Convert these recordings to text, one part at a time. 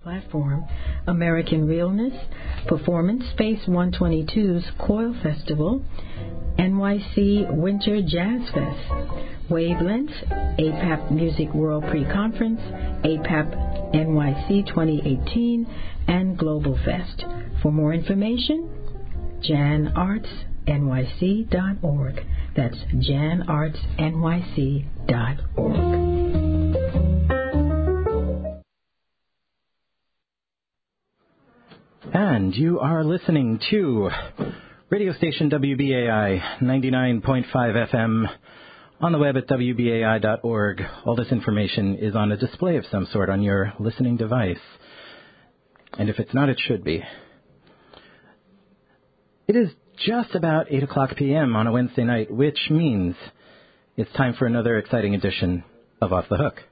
platform, American Realness, Performance Space 122's Coil Festival, NYC Winter Jazz Fest, Wavelengths, APAP Music World Pre-Conference, APAP NYC 2018, and Global Fest. For more information, janartsnyc.org. That's janartsnyc.org. And you are listening to radio station WBAI 99.5 FM, on the web at WBAI.org. All this information is on a display of some sort on your listening device. And if it's not, it should be. It is just about 8 o'clock p.m. on a Wednesday night, which means it's time for another exciting edition of Off the Hook.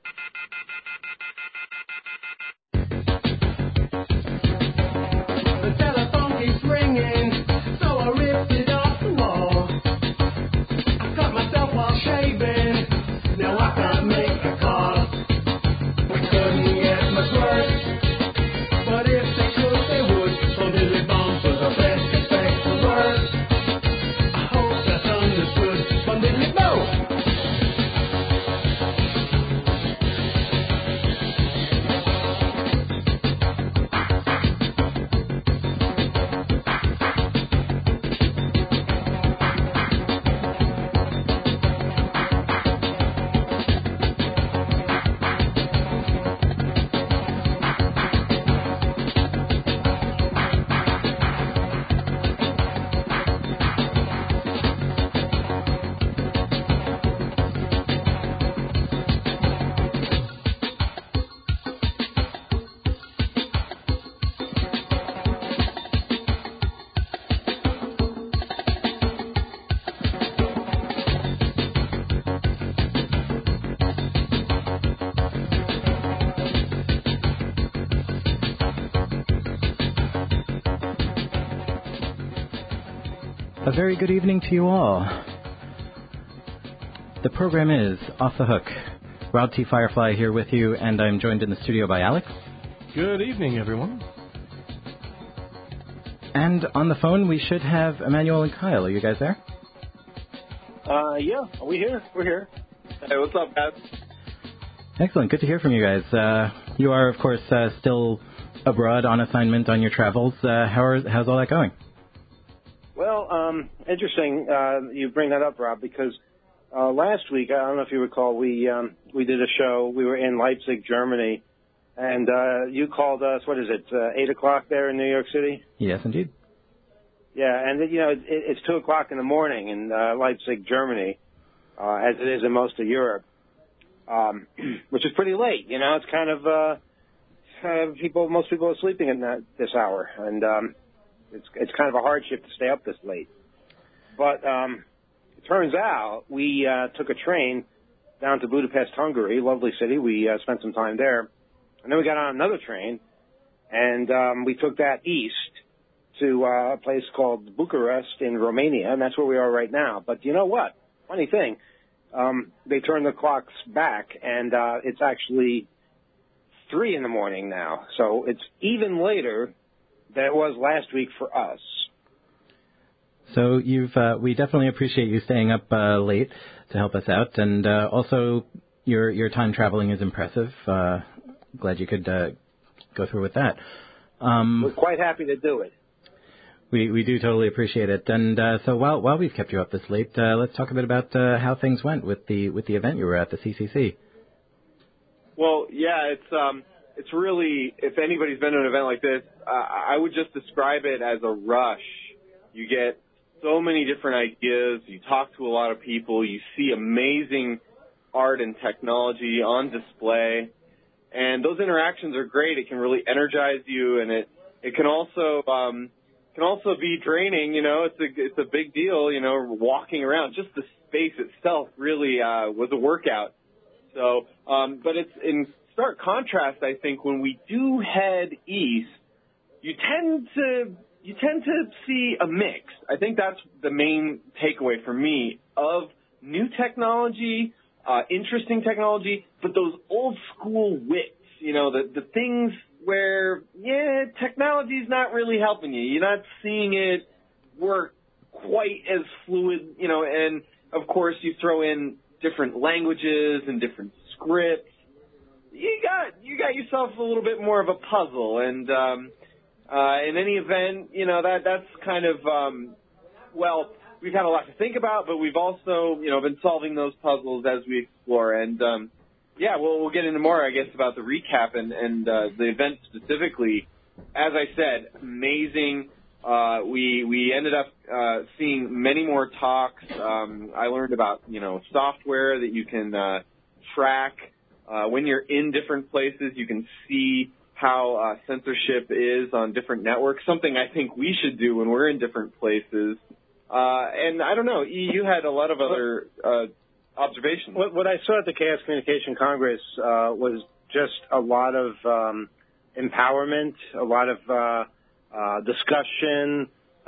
A very good evening to you all. The program is Off the Hook. Rob T. Firefly here with you, and I'm joined in the studio by Alex. Good evening, everyone. And on the phone, we should have Emmanuel and Kyle. Are you guys there? Yeah. Are we here? We're here. Hey, what's up, guys? Excellent. Good to hear from you guys. You are, of course, still abroad on assignment on your travels. How's all that going? Well, interesting you bring that up, Rob, because last week, I don't know if you recall, we did a show. We were in Leipzig, Germany, and you called us, 8 o'clock there in New York City? Yes, indeed. Yeah, and, it's 2 o'clock in the morning in Leipzig, Germany, as it is in most of Europe, which is pretty late. It's kind of most people are sleeping at this hour, and it's kind of a hardship to stay up this late. But it turns out we took a train down to Budapest, Hungary, lovely city. We spent some time there. And then we got on another train, and we took that east to a place called Bucharest in Romania, and that's where we are right now. But you know what? Funny thing, they turned the clocks back, and it's actually 3 in the morning now. So it's even later than it was last week for us. So we definitely appreciate you staying up late to help us out, and also your time traveling is impressive. Glad you could go through with that. We're quite happy to do it. We do totally appreciate it. And so while we've kept you up this late, let's talk a bit about how things went with the event you were at, the CCC. Well, yeah, it's really, if anybody's been to an event like this, I would just describe it as a rush. You get so many different ideas. You talk to a lot of people. You see amazing art and technology on display. And those interactions are great. It can really energize you, and it can also be draining. It's a big deal. Walking around, just the space itself really was a workout. So, but it's in stark contrast. I think when we do head east, you tend to see a mix. I think that's the main takeaway for me of new technology, interesting technology, but those old school wits, the things where, technology's not really helping you. You're not seeing it work quite as fluid, and of course you throw in different languages and different scripts. You got yourself a little bit more of a puzzle, and in any event, that's kind of we've had a lot to think about, but we've also been solving those puzzles as we explore, and we'll get into more, I guess, about the recap and the event specifically. As I said, amazing. We ended up seeing many more talks. I learned about software that you can track when you're in different places. You can see how censorship is on different networks. Something I think we should do when we're in different places. And I don't know, you had a lot of other observations. What I saw at the Chaos Communication Congress was just a lot of empowerment, a lot of discussion,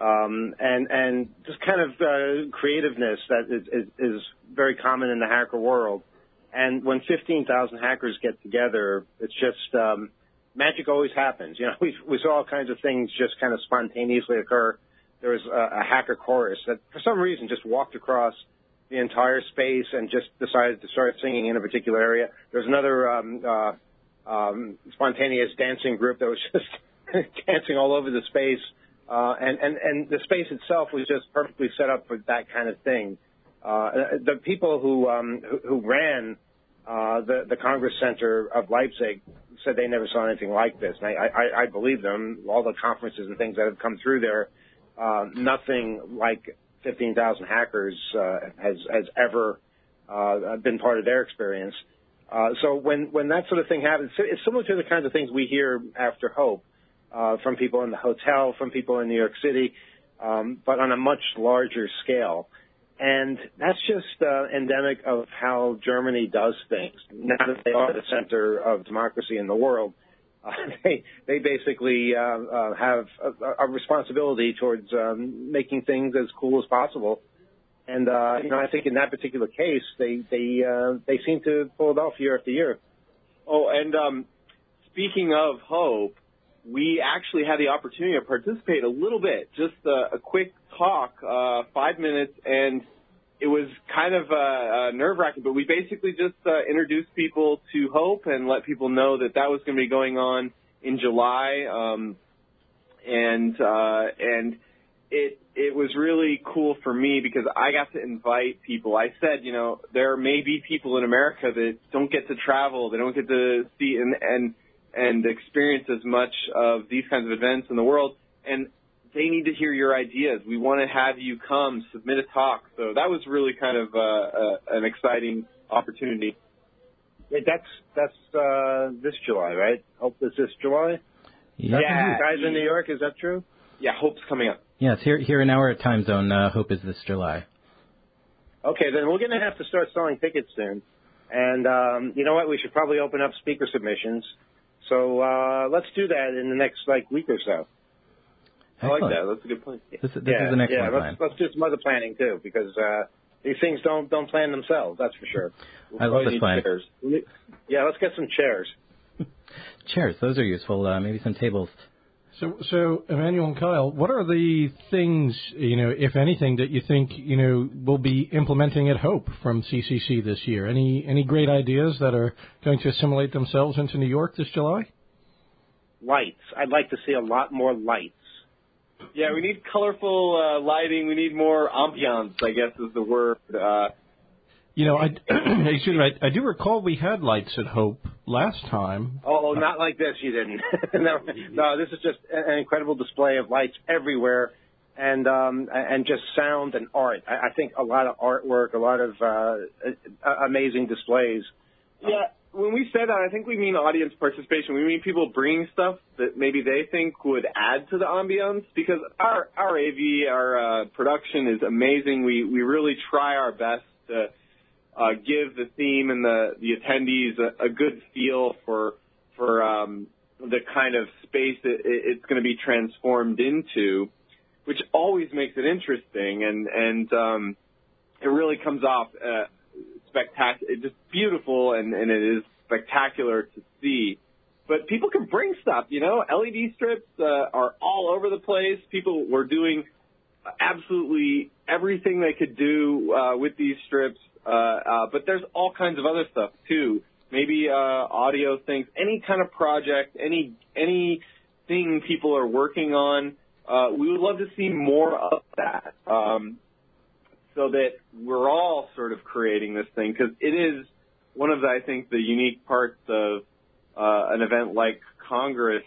and just kind of creativeness that is very common in the hacker world. And when 15,000 hackers get together, it's just magic always happens. We saw all kinds of things just kind of spontaneously occur. There was a hacker chorus that, for some reason, just walked across the entire space and just decided to start singing in a particular area. There's another spontaneous dancing group that was just dancing all over the space, and the space itself was just perfectly set up for that kind of thing. The people who ran the Congress Center of Leipzig said they never saw anything like this, and I believe them. All the conferences and things that have come through there, nothing like 15,000 hackers has ever been part of their experience. So when that sort of thing happens, it's similar to the kinds of things we hear after Hope from people in the hotel, from people in New York City, but on a much larger scale. And that's just endemic of how Germany does things. Now that they are the center of democracy in the world, they basically have a responsibility towards making things as cool as possible. And I think in that particular case, they seem to pull it off year after year. Oh, and speaking of Hope, we actually had the opportunity to participate a little bit, just a quick talk, 5 minutes, and it was kind of nerve-wracking, but we basically just introduced people to Hope and let people know that was going to be going on in July, and it was really cool for me because I got to invite people. I said, there may be people in America that don't get to travel, they don't get to see and experience as much of these kinds of events in the world, and they need to hear your ideas. We want to have you come, submit a talk. So that was really kind of an exciting opportunity. Wait, that's this July, right? Hope is this July? Yeah. You guys in New York, is that true? Yeah, Hope's coming up. Yes, here in our time zone, Hope is this July. Okay, then we're going to have to start selling tickets soon. And you know what? We should probably open up speaker submissions. So let's do that in the next week or so. Excellent. I like that. That's a good plan. This is an excellent plan. Let's do some other planning too, because these things don't plan themselves. That's for sure. I love this plan. Chairs. Yeah, let's get some chairs. Chairs, those are useful. Maybe some tables. So, Emmanuel and Kyle, what are the things, if anything, that you think, will be implementing at Hope from CCC this year? Any great ideas that are going to assimilate themselves into New York this July? Lights. I'd like to see a lot more lights. Yeah, we need colorful lighting. We need more ambiance, I guess is the word. Excuse me, I do recall we had lights at Hope last time. Oh, not like this, you didn't. No, this is just an incredible display of lights everywhere, and just sound and art. I think a lot of artwork, a lot of amazing displays. Yeah, when we say that, I think we mean audience participation. We mean people bringing stuff that maybe they think would add to the ambiance, because our AV, our production is amazing. We really try our best to give the theme and the attendees a good feel for the kind of space that it's going to be transformed into, which always makes it interesting, and it really comes off spectacular, just beautiful, and it is spectacular to see. But people can bring stuff, LED strips are all over the place. People were doing absolutely everything they could do with these strips. But there's all kinds of other stuff, too. Maybe audio things, any kind of project, anything people are working on. We would love to see more of that so that we're all sort of creating this thing, because it is one of, I think, the unique parts of an event like Congress.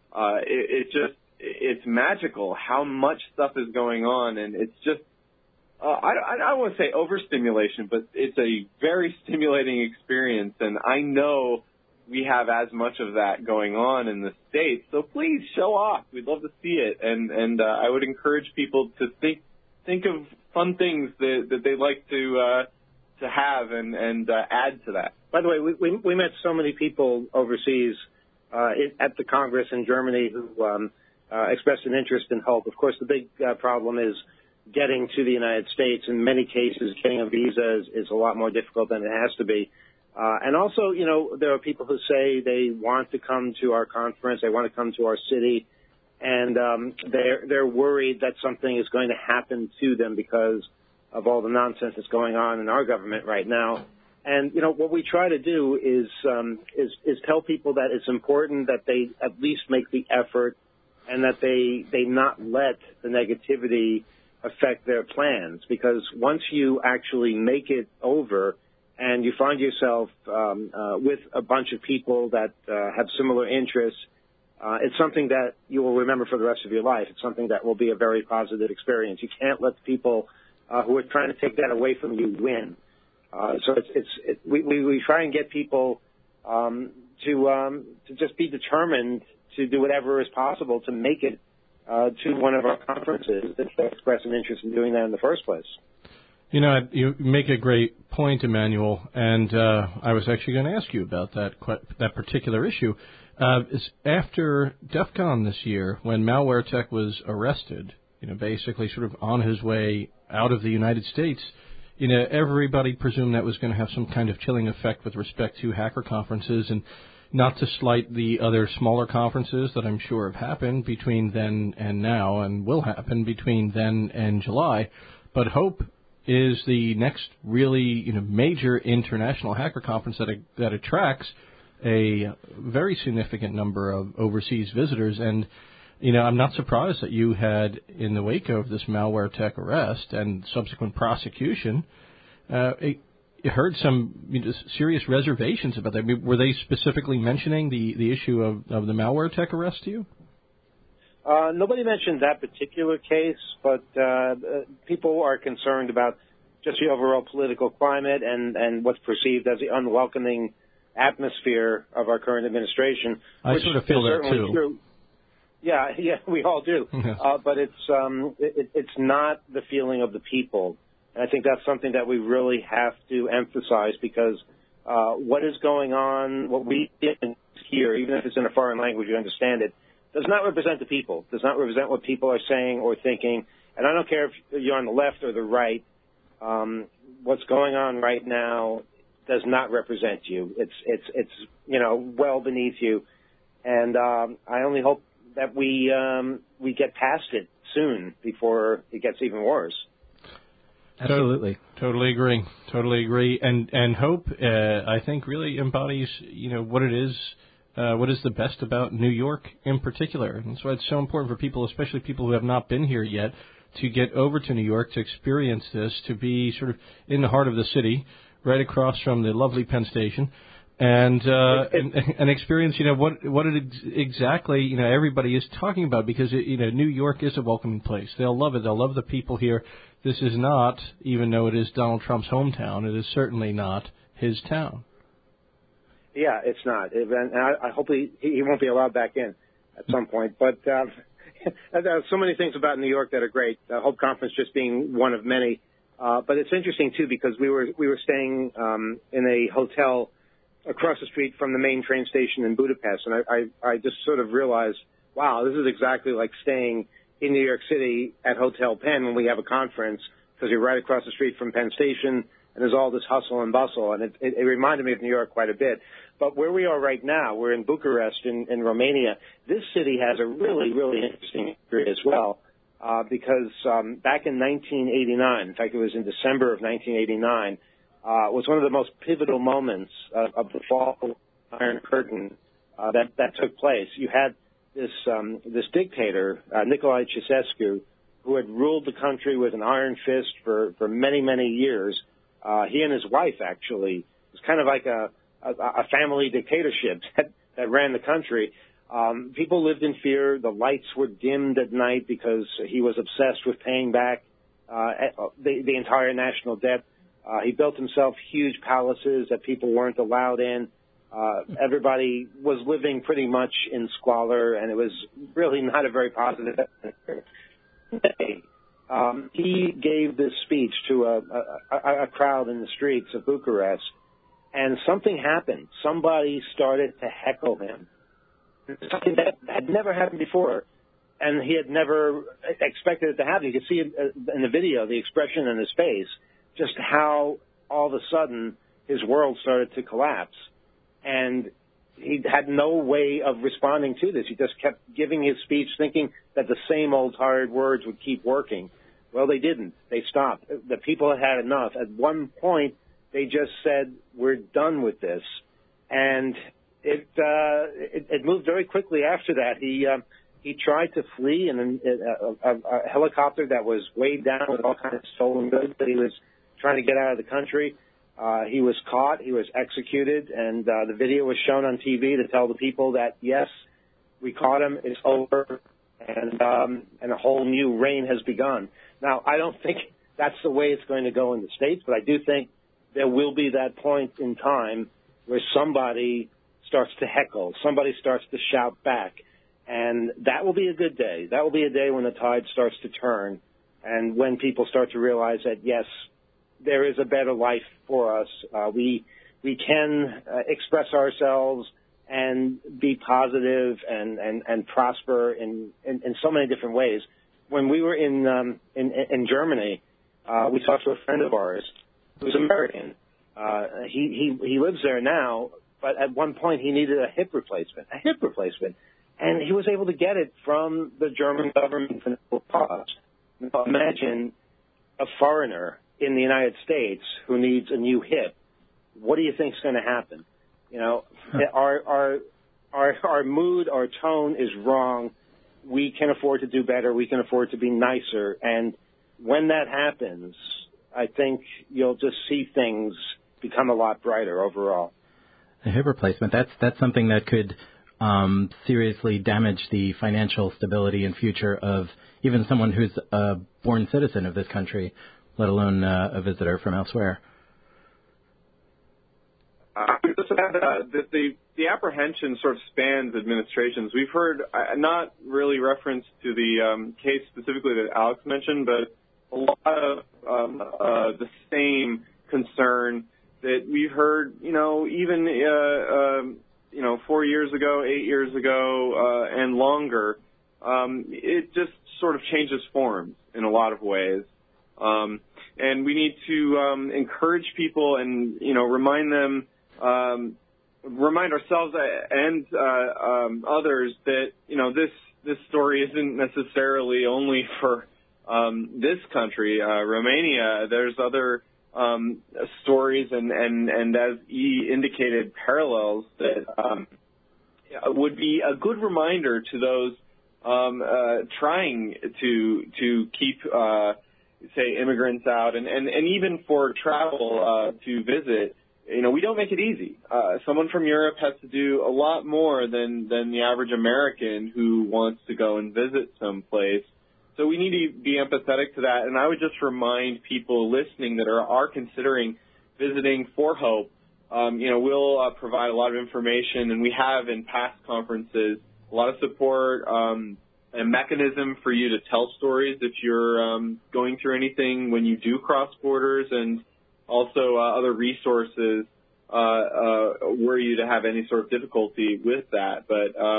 It's magical how much stuff is going on, and it's just, I don't want to say overstimulation, but it's a very stimulating experience, and I know we have as much of that going on in the States, so please show off. We'd love to see it, and I would encourage people to think of fun things that they'd like to have and add to that. By the way, we met so many people overseas at the Congress in Germany who expressed an interest in Hope. Of course, the big problem is getting to the United States. In many cases, getting a visa is a lot more difficult than it has to be. And also, there are people who say they want to come to our conference, they want to come to our city, and they're worried that something is going to happen to them because of all the nonsense that's going on in our government right now. And, what we try to do is tell people that it's important that they at least make the effort and that they not let the negativity affect their plans, because once you actually make it over and you find yourself with a bunch of people that have similar interests, it's something that you will remember for the rest of your life. It's something that will be a very positive experience. You can't let the people who are trying to take that away from you win. So we try and get people to just be determined to do whatever is possible to make it to one of our conferences that express an interest in doing that in the first place. You make a great point, Emmanuel, and I was actually going to ask you about that particular issue. After DEF CON this year, when MalwareTech was arrested, basically sort of on his way out of the United States, everybody presumed that was going to have some kind of chilling effect with respect to hacker conferences, and not to slight the other smaller conferences that I'm sure have happened between then and now and will happen between then and July. But Hope is the next really major international hacker conference that attracts a very significant number of overseas visitors. And, I'm not surprised that you had, in the wake of this MalwareTech arrest and subsequent prosecution, heard some serious reservations about that. Were they specifically mentioning the issue of the MalwareTech arrest to you? Nobody mentioned that particular case, but people are concerned about just the overall political climate and what's perceived as the unwelcoming atmosphere of our current administration. I sort of feel that too. True. Yeah, we all do. But it's not the feeling of the people. And I think that's something that we really have to emphasize, because what is going on, what we hear, even if it's in a foreign language, you understand it, does not represent the people, does not represent what people are saying or thinking. And I don't care if you're on the left or the right. What's going on right now does not represent you. It's well beneath you. And I only hope that we get past it soon before it gets even worse. Absolutely. Totally agree. And Hope, I think, really embodies, what it is, what is the best about New York in particular. And that's why it's so important for people, especially people who have not been here yet, to get over to New York, to experience this, to be sort of in the heart of the city, right across from the lovely Penn Station, and experience, what it exactly, everybody is talking about, because, New York is a welcoming place. They'll love it. They'll love the people here. This is not, even though it is Donald Trump's hometown, it is certainly not his town. Yeah, it's not. And I hope he won't be allowed back in at some point. But there are so many things about New York that are great. The Hope Conference just being one of many. But it's interesting, too, because we were staying in a hotel across the street from the main train station in Budapest. And I just sort of realized, wow, this is exactly like staying in New York City at Hotel Penn when we have a conference, because you're right across the street from Penn Station, and there's all this hustle and bustle, and it reminded me of New York quite a bit. But where we are right now, we're in Bucharest in Romania. This city has a really, really interesting history as well, because back in 1989, in fact, it was in December of 1989, was one of the most pivotal moments of the fall of the Iron Curtain that took place. You had this dictator, Nicolae Ceausescu, who had ruled the country with an iron fist for many, many years. He and his wife, actually, it was kind of like a family dictatorship that ran the country. People lived in fear. The lights were dimmed at night because he was obsessed with paying back the entire national debt. He built himself huge palaces that people weren't allowed in. Everybody was living pretty much in squalor, and it was really not a very positive day. He gave this speech to a crowd in the streets of Bucharest, and something happened. Somebody started to heckle him. Something that had never happened before, and he had never expected it to happen. You could see in the video the expression in his face, just how all of a sudden his world started to collapse. And he had no way of responding to this. He just kept giving his speech thinking that the same old tired words would keep working. Well, they didn't. They stopped. The people had had enough. At one point, they just said, "We're done with this." And it moved very quickly after that. He tried to flee in a helicopter that was weighed down with all kinds of stolen goods that he was trying to get out of the country. He was caught. He was executed, and the video was shown on TV to tell the people that, yes, we caught him. It's over, and a whole new reign has begun. Now, I don't think that's the way it's going to go in the States, but I do think there will be that point in time where somebody starts to heckle, somebody starts to shout back, and that will be a good day. That will be a day when the tide starts to turn, and when people start to realize that, yes, there is a better life for us. We can express ourselves and be positive and prosper in so many different ways. When we were in Germany, we talked to a friend of ours who's American. He lives there now, but at one point he needed a hip replacement, and he was able to get it from the German government for no cost. Now imagine a foreigner in the United States who needs a new hip. What do you think is going to happen? You know, our mood, our tone is wrong. We can afford to do better. We can afford to be nicer. And when that happens, I think you'll just see things become a lot brighter overall. A hip replacement, that's something that could seriously damage the financial stability and future of even someone who's a born citizen of this country, let alone a visitor from elsewhere. I would just add that the apprehension sort of spans administrations. We've heard, not really reference to the case specifically that Alex mentioned, but a lot of the same concern that we've heard, even 4 years ago, 8 years ago, and longer. It just sort of changes forms in a lot of ways. And we need to encourage people and, remind them, remind ourselves and others that, this story isn't necessarily only for this country, Romania. There's other stories and as E indicated, parallels that would be a good reminder to those trying to keep say immigrants out and even for travel to visit. We don't make it easy. Someone from Europe has to do a lot more than the average American who wants to go and visit someplace. So we need to be empathetic to that. And I would just remind people listening that are considering visiting for Hope, we'll provide a lot of information, and we have in past conferences a lot of support, a mechanism for you to tell stories if you're going through anything when you do cross borders, and also other resources were you to have any sort of difficulty with that. But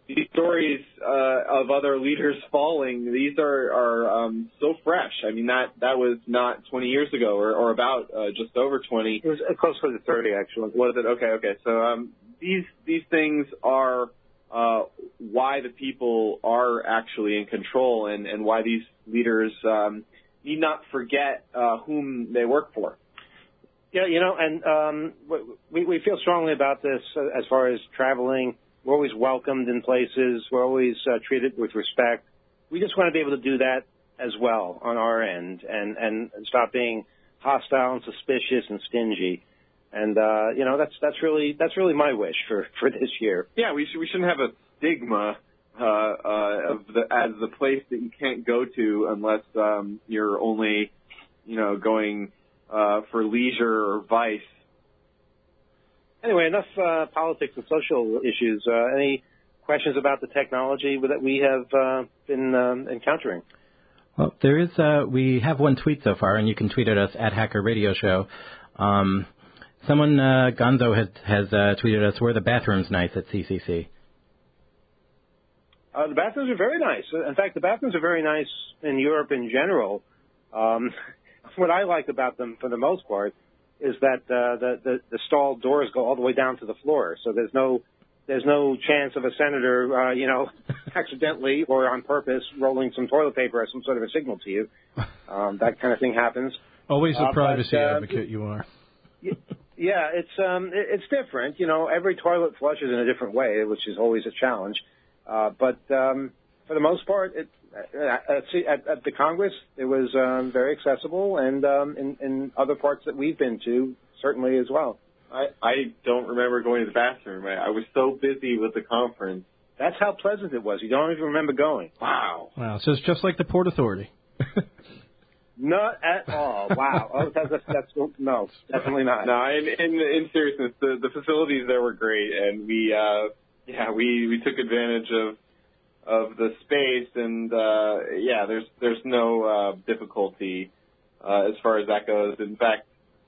these stories of other leaders falling, these are so fresh. I mean, that was not 20 years ago, or about just over 20. It was close to 30, actually. Was it? Okay. So these things are why the people are actually in control, and why these leaders need not forget whom they work for. Yeah, and we feel strongly about this as far as traveling. We're always welcomed in places. We're always treated with respect. We just want to be able to do that as well on our end and stop being hostile and suspicious and stingy. And that's really my wish for this year. Yeah, we shouldn't have a stigma as the place that you can't go to unless you're only going for leisure or vice. Anyway, enough politics and social issues. Any questions about the technology that we have been encountering? Well, there is. We have one tweet so far, and you can tweet at us at Hacker Radio Show. Someone, Gonzo, has tweeted us, were the bathrooms nice at CCC? The bathrooms are very nice. In fact, the bathrooms are very nice in Europe in general. What I like about them, for the most part, is that the stall doors go all the way down to the floor, so there's no chance of a senator, accidentally or on purpose rolling some toilet paper as some sort of a signal to you. That kind of thing happens. Always a privacy advocate you are. Yeah, it's different. Every toilet flushes in a different way, which is always a challenge. But for the most part, at the Congress, it was very accessible, and in other parts that we've been to, certainly as well. I don't remember going to the bathroom. I was so busy with the conference. That's how pleasant it was. You don't even remember going. Wow. So it's just like the Port Authority. Not at all. Wow. Oh, that's no, definitely not. No, in seriousness, the facilities there were great, and we took advantage of the space, and there's no difficulty as far as that goes. In fact,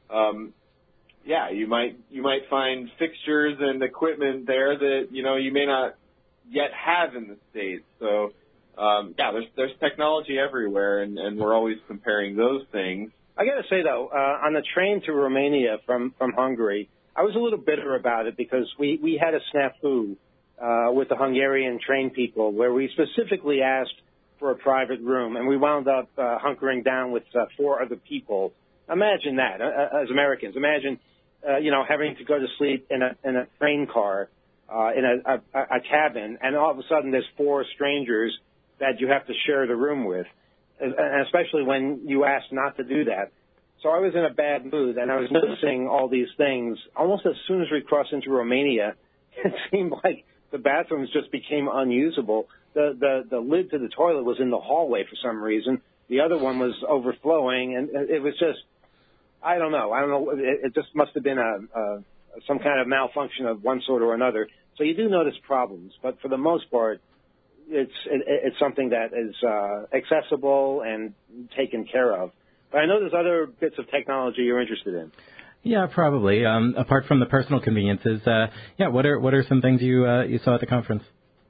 you might find fixtures and equipment there that you may not yet have in the States. So there's technology everywhere, and we're always comparing those things. I got to say though, on the train to Romania from Hungary, I was a little bitter about it because we had a snafu with the Hungarian train people where we specifically asked for a private room, and we wound up hunkering down with 4 other people. Imagine that, as Americans. Imagine, having to go to sleep in a train car, in a cabin, and all of a sudden there's 4 strangers that you have to share the room with, and especially when you ask not to do that. So I was in a bad mood, and I was noticing all these things. Almost as soon as we crossed into Romania, it seemed like the bathrooms just became unusable. The lid to the toilet was in the hallway for some reason. The other one was overflowing, and it was just, I don't know. It just must have been some kind of malfunction of one sort or another. So you do notice problems, but for the most part, it's something that is accessible and taken care of. But I know there's other bits of technology you're interested in. Yeah, probably. Apart from the personal conveniences, what are some things you saw at the conference?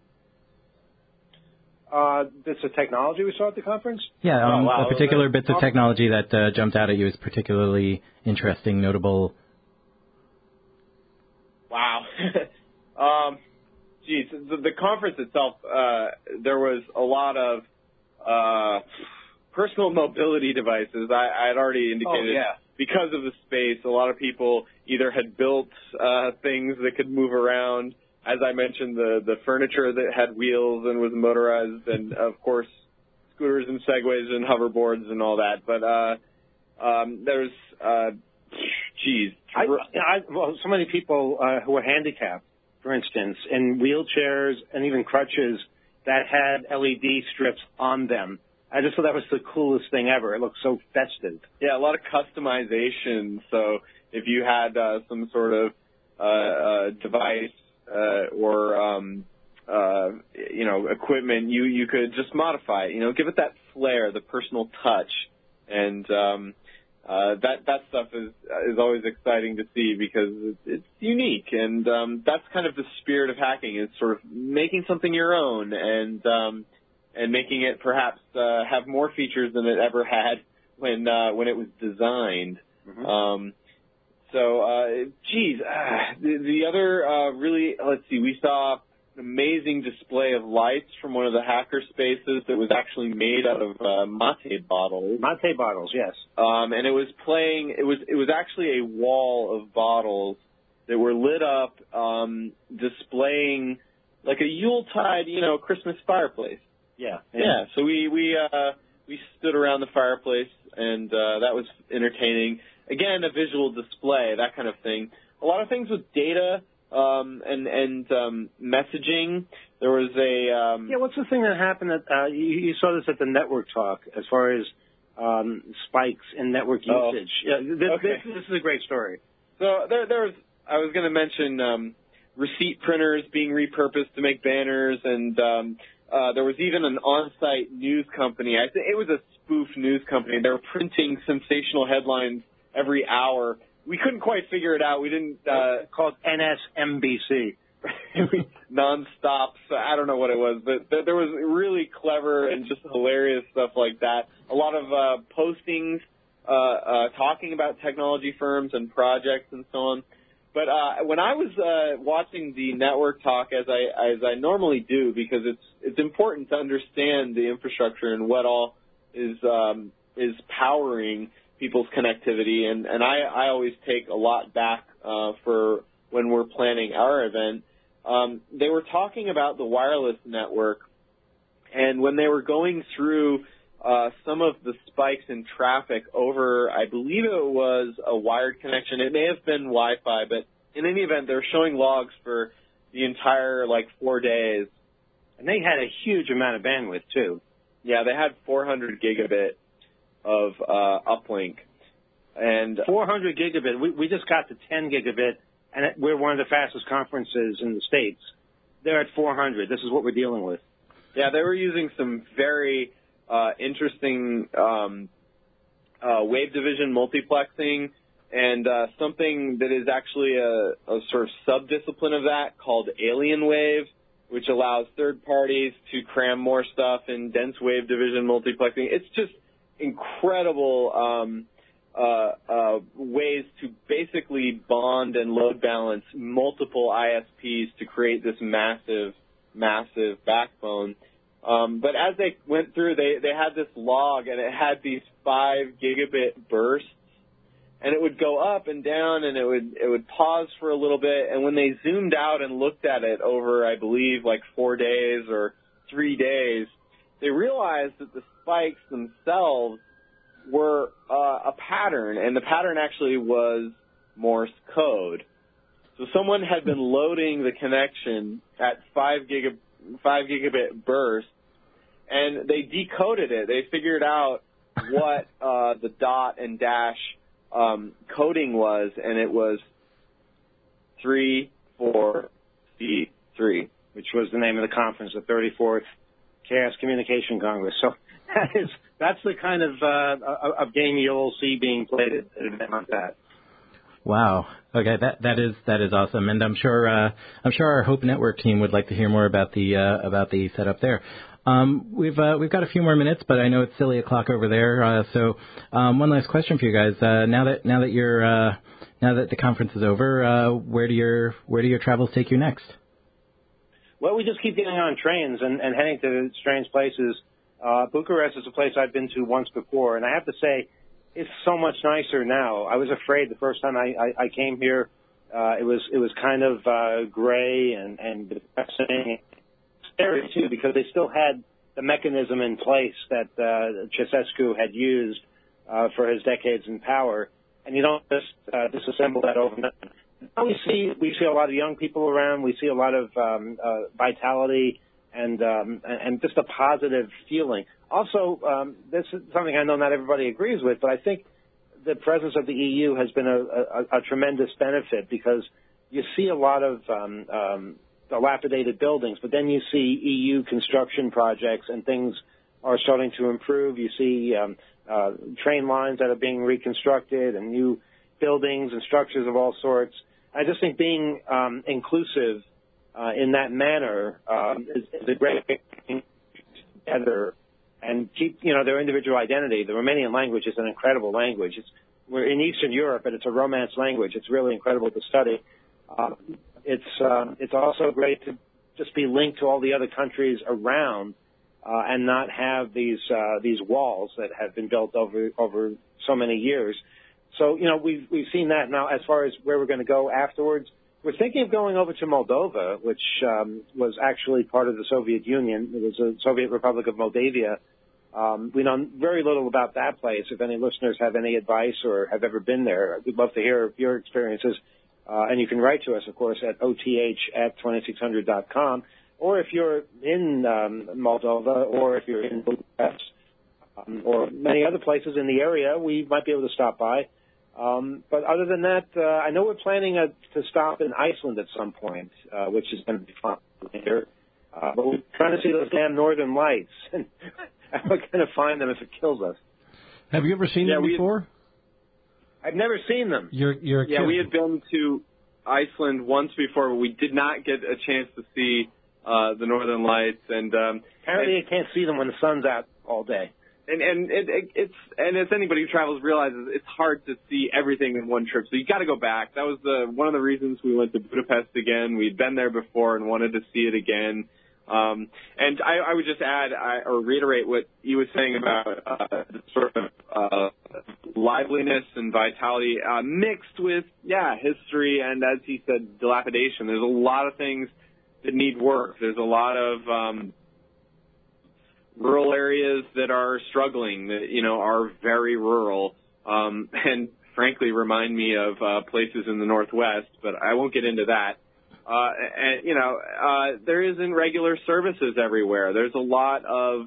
Bits of technology we saw at the conference? Yeah, particular bits of technology that jumped out at you as particularly interesting, notable. Wow. The conference itself, there was a lot of personal mobility devices. I had already indicated because of the space, a lot of people either had built things that could move around. As I mentioned, the furniture that had wheels and was motorized, and of course, scooters and segways and hoverboards and all that. But there's, so many people who are handicapped, for instance, in wheelchairs and even crutches that had LED strips on them. I just thought that was the coolest thing ever. It looked so festive. Yeah, a lot of customization. So if you had some sort of device or equipment, you could just modify it. Give it that flair, the personal touch, and that stuff is always exciting to see because it's unique, and that's kind of the spirit of hacking, is sort of making something your own and making it perhaps have more features than it ever had when it was designed. Mm-hmm. The other really, let's see, we saw an amazing display of lights from one of the hacker spaces that was actually made out of mate bottles. Mate bottles, yes. And it was playing. It was actually a wall of bottles that were lit up, displaying like a Yuletide, Christmas fireplace. Yeah. Yeah. So we stood around the fireplace, and that was entertaining. Again, a visual display, that kind of thing. A lot of things with data and messaging. There was a what's the thing that happened that you saw this at the network talk as far as spikes in network usage? This is a great story. So I was going to mention receipt printers being repurposed to make banners, and there was even an on-site news company. I think it was a spoof news company. They were printing sensational headlines every hour. We couldn't quite figure it out. We didn't called NSMBC. Nonstop. So I don't know what it was, but there was really clever and just hilarious stuff like that. A lot of postings talking about technology firms and projects and so on. But when I was watching the network talk, as I normally do, because it's important to understand the infrastructure and what all is powering people's connectivity, and I always take a lot back for when we're planning our event. They were talking about the wireless network, and when they were going through some of the spikes in traffic over, I believe it was a wired connection. It may have been Wi-Fi, but in any event, they're showing logs for the entire, 4 days. And they had a huge amount of bandwidth, too. Yeah, they had 400 gigabit of uplink. And 400 gigabit. We just got to 10 gigabit, and we're one of the fastest conferences in the States. They're at 400. This is what we're dealing with. Yeah, they were using some very interesting wave division multiplexing, and something that is actually a sort of sub-discipline of that called alien wave, which allows third parties to cram more stuff in dense wave division multiplexing. It's just incredible ways to basically bond and load balance multiple ISPs to create this massive backbone. But as they went through, they had this log, and it had these 5 gigabit bursts, and it would go up and down, and it would pause for a little bit. And when they zoomed out and looked at it over, I believe, 4 days or 3 days, they realized that the spikes themselves were a pattern, and the pattern actually was Morse code. So someone had been loading the connection at 5 gigabit bursts, and they decoded it. They figured out what the dot and dash coding was, and it was 34C3, which was the name of the conference, the 34th Chaos Communication Congress. So that's the kind of game you'll see being played at an event like that. Wow. Okay, that is awesome, and I'm sure our Hope Network team would like to hear more about the setup there. We've got a few more minutes, but I know it's silly o'clock over there. So one last question for you guys. Now that the conference is over, where do your travels take you next? Well, we just keep getting on trains and heading to strange places. Bucharest is a place I've been to once before, and I have to say, it's so much nicer now. I was afraid the first time I came here. It was kind of gray and depressing. Scary, too, because they still had the mechanism in place that Ceausescu had used for his decades in power, and you don't just disassemble that overnight. Now we see a lot of young people around. We see a lot of vitality and just a positive feeling. Also, this is something I know not everybody agrees with, but I think the presence of the EU has been a tremendous benefit, because you see a lot of dilapidated buildings, but then you see EU construction projects and things are starting to improve. You see train lines that are being reconstructed and new buildings and structures of all sorts. I just think being inclusive in that manner is a great thing together and keep, their individual identity. The Romanian language is an incredible language. We're in Eastern Europe, and it's a Romance language. It's really incredible to study. It's also great to just be linked to all the other countries around and not have these walls that have been built over so many years. So, we've seen that. Now, as far as where we're going to go afterwards, we're thinking of going over to Moldova, which was actually part of the Soviet Union. It was the Soviet Republic of Moldavia. We know very little about that place. If any listeners have any advice or have ever been there, we'd love to hear your experiences. And you can write to us, of course, at oth@2600.com. Or if you're in Moldova, or if you're in Budapest, or many other places in the area, we might be able to stop by. But other than that, I know we're planning to stop in Iceland at some point, which is going to be fun here. But we're trying to see those damn northern lights. And we're going to find them if it kills us. Have you ever seen them before? I've never seen them. You're kidding. We had been to Iceland once before, but we did not get a chance to see the northern lights. And apparently, you can't see them when the sun's out all day. And as anybody who travels realizes, it's hard to see everything in one trip. So you got to go back. That was one of the reasons we went to Budapest again. We'd been there before and wanted to see it again. And I would just add or reiterate what you were saying about the sort of liveliness and vitality mixed with history and, as he said, dilapidation. There's a lot of things that need work. There's a lot of rural areas that are struggling, that are very rural, and frankly remind me of places in the Northwest, but I won't get into that. There isn't regular services everywhere. There's a lot of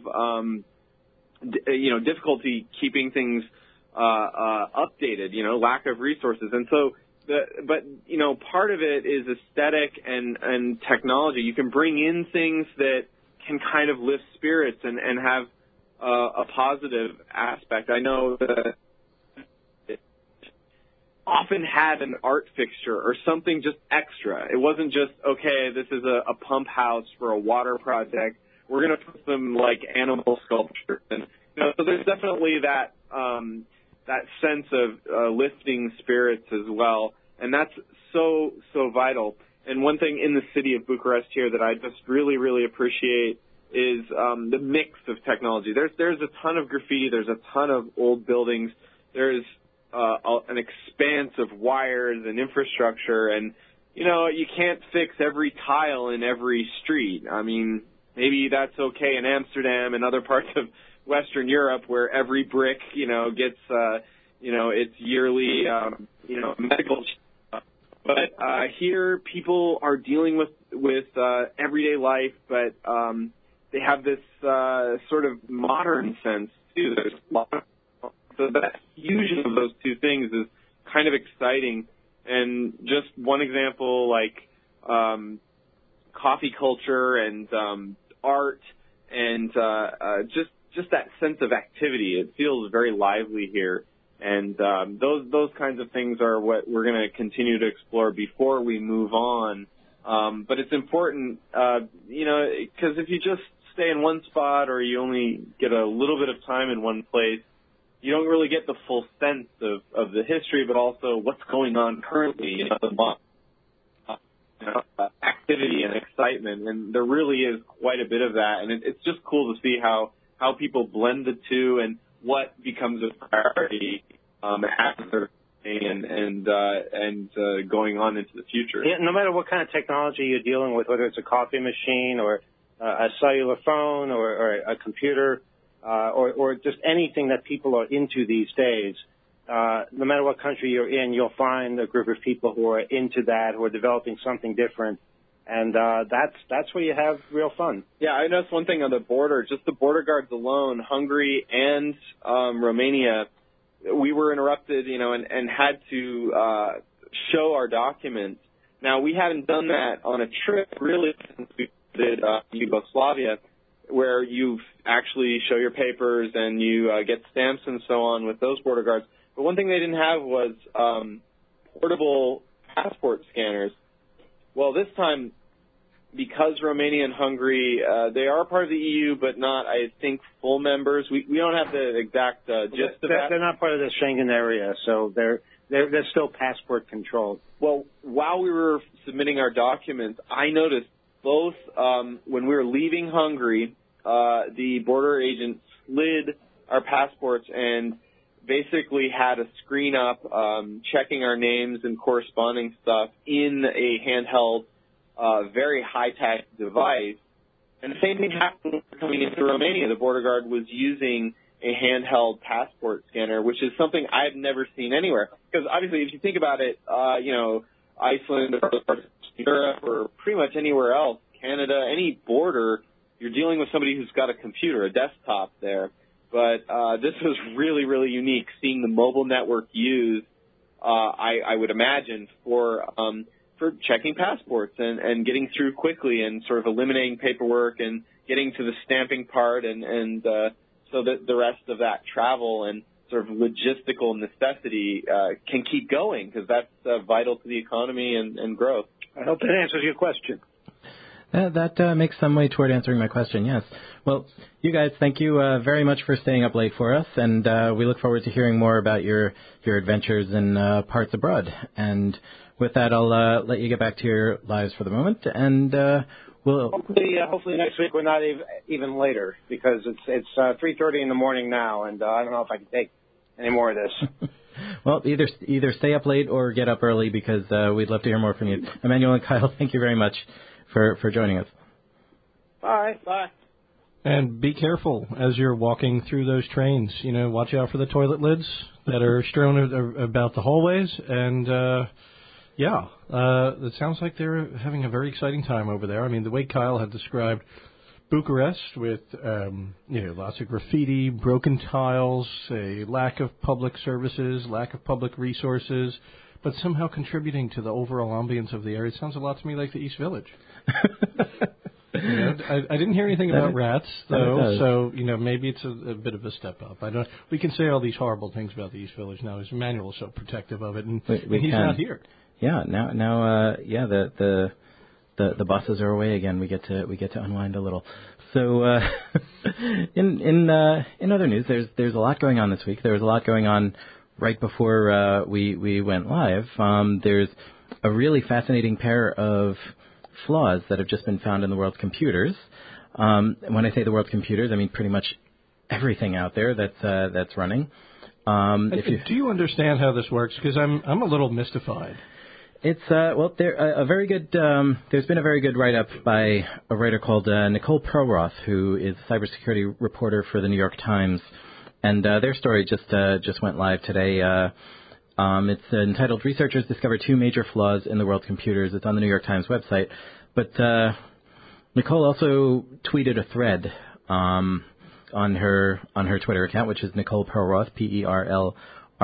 difficulty keeping things updated. Lack of resources, and so. Part of it is aesthetic and technology. You can bring in things that can kind of lift spirits and have a positive aspect. I know that it often had an art fixture or something just extra. It wasn't just, okay, this is a pump house for a water project. We're going to put some animal sculpture. And so there's definitely that sense of lifting spirits as well, and that's so vital. And one thing in the city of Bucharest here that I just really, really appreciate is the mix of technology. There's a ton of graffiti. There's a ton of old buildings. There's an expanse of wires and infrastructure, and you can't fix every tile in every street. I mean, maybe that's okay in Amsterdam and other parts of Western Europe, where every brick, gets, its yearly, medical check. But here, people are dealing with everyday life, but they have this sort of modern sense too. There's a lot so that fusion of those two things is kind of exciting. And just one example, coffee culture and art and just that sense of activity. It feels very lively here, and those kinds of things are what we're going to continue to explore before we move on. But it's important, because if you just stay in one spot or you only get a little bit of time in one place, you don't really get the full sense of the history, but also what's going on currently, activity and excitement. And there really is quite a bit of that, and it's just cool to see how people blend the two and what becomes a priority after and going on into the future. Yeah, no matter what kind of technology you're dealing with, whether it's a coffee machine or a cellular phone or a computer or just anything that people are into these days, no matter what country you're in, you'll find a group of people who are into that, who are developing something different. And that's where you have real fun. Yeah, I noticed one thing on the border, just the border guards alone, Hungary and Romania, we were interrupted, and had to show our documents. Now, we hadn't done that on a trip really since we did Yugoslavia. where you actually show your papers and you get stamps and so on with those border guards. But one thing they didn't have was portable passport scanners. Well, this time, because Romania and Hungary, they are part of the EU, but not, I think, full members. We don't have the exact gist of that. They're not part of the Schengen area, so they're still passport controlled. Well, while we were submitting our documents, I noticed both when we were leaving Hungary, the border agent slid our passports and basically had a screen up checking our names and corresponding stuff in a handheld, very high-tech device. And the same thing happened coming into Romania. The border guard was using a handheld passport scanner, which is something I've never seen anywhere. Because obviously, if you think about it, Iceland or other parts of Europe or pretty much anywhere else, Canada, any border, you're dealing with somebody who's got a computer, a desktop there. But this was really, really unique, seeing the mobile network used, I would imagine, for checking passports and getting through quickly and sort of eliminating paperwork and getting to the stamping part and so that the rest of that travel and sort of logistical necessity can keep going, because that's vital to the economy and growth. I hope that answers your question. That makes some way toward answering my question, yes. Well, you guys, thank you very much for staying up late for us, and we look forward to hearing more about your adventures in parts abroad. And with that, I'll let you get back to your lives for the moment, and we'll... Hopefully next week we're not even later, because it's 3:30 in the morning now, and I don't know if I can take any more of this. Well, either stay up late or get up early, because we'd love to hear more from you. Emmanuel and Kyle, thank you very much for joining us. Bye. Bye. And be careful as you're walking through those trains. Watch out for the toilet lids that are strewn about the hallways. And, it sounds like they're having a very exciting time over there. I mean, the way Kyle had described Bucharest with, lots of graffiti, broken tiles, a lack of public services, lack of public resources, but somehow contributing to the overall ambience of the area. It sounds a lot to me like the East Village. I didn't hear anything about rats, though, so maybe it's a bit of a step up. We can say all these horrible things about the East Village now, as Emmanuel is so protective of it, and he's not here. Yeah, now, the buses are away again. We get to unwind a little. So, in other news, there's a lot going on this week. There was a lot going on right before we went live. There's a really fascinating pair of flaws that have just been found in the world's computers. When I say the world's computers, I mean pretty much everything out there that's running. Do you understand how this works? Because I'm a little mystified. It's there's been a very good write-up by a writer called Nicole Perlroth, who is a cybersecurity reporter for the New York Times, and their story just went live today. It's entitled "Researchers Discover Two Major Flaws in the World's Computers." It's on the New York Times website. But Nicole also tweeted a thread on her Twitter account, which is Nicole Perlroth, Perlroth,